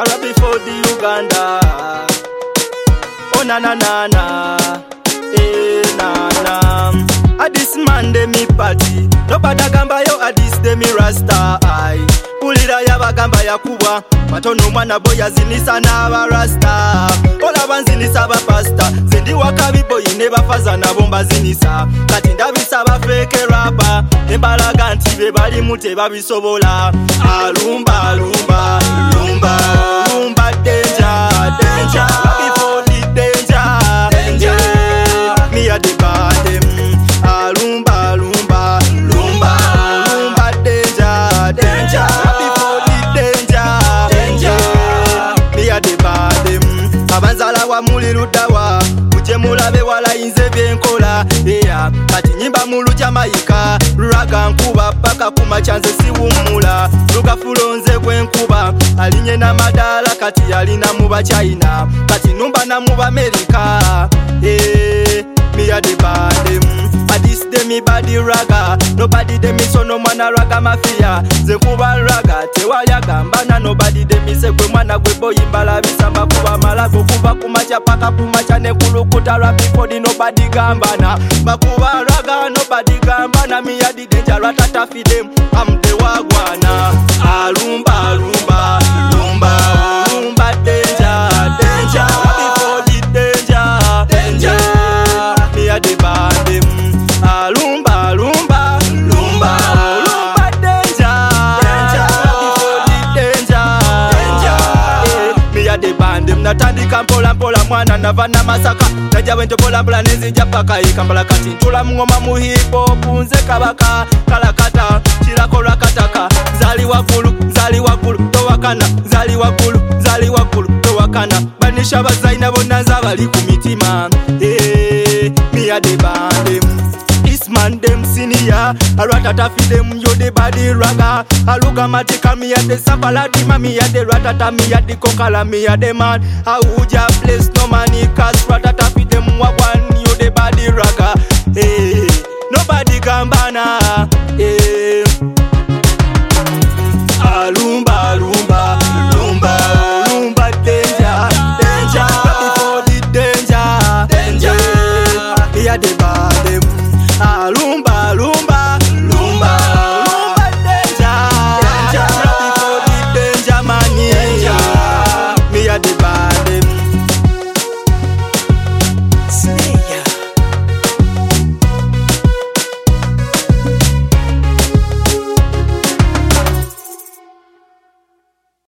Arabi for the Uganda. Oh na na na na, na na. At this Monday me party, nobody gamba yo at this day me rasta. I pulira ya bagamba ya kubwa, matono mwana boya zinisa na ba rasta. Ola banzinisa ba pasta, zendi wakabi boy neba faza na bomba zinisa. Kati ndabisa ba fake rapper, embalaga ntibe bali mute babisobola. Alumba lumba lumba lumba danger danger. Before the danger danger, me a the bad them. Alumba lumba lumba lumba danger danger. Before the danger danger, me a the bad them. Abanzala wa muli ludawa, uje mulabe wala inze byenkola. Yeah, kati nyimba mulu Jamaica, raga nkuba paka kumachanze siwumula. Luga fulonze kwenkuba, alinye na madala kati yalina muba China. Kati numba na muba America. Yeah, me a the bad them. At this day me body raga, nobody de me so no mwana raga mafia. Ze kuba raga, tewa ya gambana. Nobody de me se kwe mwana kwe boy imbala bisamba kuba malago. Kuba kumacha paka kumacha ne kulukuta rapi kodi nobody gambana. Bakuba raga nobody gambana. Me a the danger ratata fi them, I'm the wagwana. Alumba lumba lumba lumba danger danger. Before the danger danger, me a the bad them. Lumba lumba lumba lumba danger danger. Before the danger danger, me a the band them. Natandika mpola mpola mwana navana masaka. Naja wento pola pola nezinja paka ikambala kati. Ntula mngoma mu hip hop nze kabaka kalakata chirako rakataka. Zali wakulu towakana, zali wakulu towakana. Banisha bazaina bonanza bali ku mitima. Me a the band them. Man them senior, aratata fi them yo the body raga. Aluga matika me at the sapalati mami at the ratata me at the kokala me at the man. Auja place no money cause ratata fi them wagwan yo the body raga. Hey, nobody gambana. Hey.